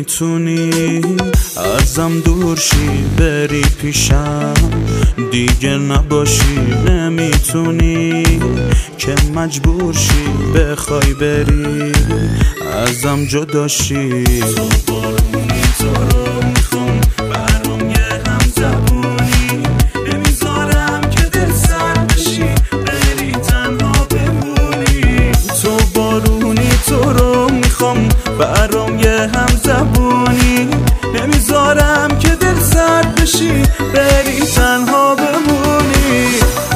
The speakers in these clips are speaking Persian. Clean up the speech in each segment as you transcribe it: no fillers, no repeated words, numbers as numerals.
نمیتونی ازم دور شی بری پیشم دیگه نباشی، نمیتونی که مجبور شی بخوای بری ازم جدا شی. تو بارونی تو رو میخوام برام یه همزبونی، نمیذارم که دل سرد بشی بری تنها بمونی. تو بارونی تو رو میخوام برام یه همزبونی، نمیذارم که دل سرد بشی بری تنها بمونی.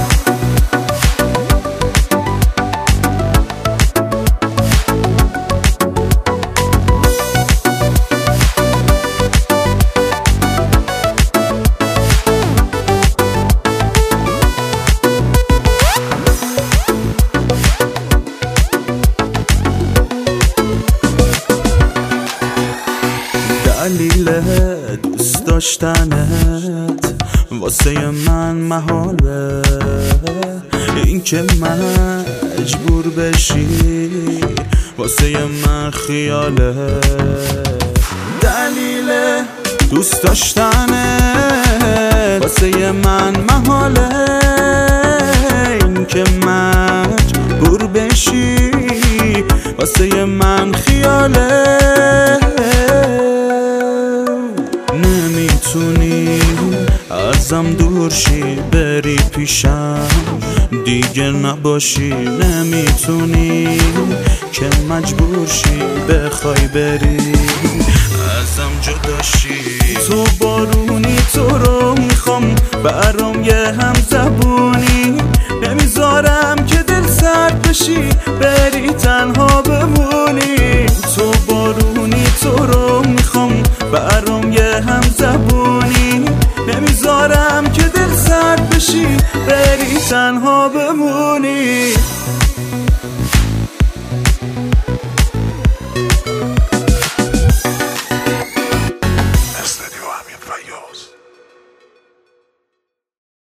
دلیل دوست داشتنت واسه من محاله، این که مجبور بشی واسه من خیاله. دلیل دوست داشتنت واسه من محاله، این که مجبور بشی واسه من خیاله. نمیتونی ازم دور شی بری پیشم دیگه نباشی، نمیتونی که مجبور شی بخوای بری ازم جدا شی. تو بارونی تو رو میخوام برام یه همزبونی، نمیذارم که دل سرد بشی بری تنها بمونی. تو بارونی تو رو میخوام برام یه همزبونی، نمیذارم که دل سرد بشی بری تنها بمونی.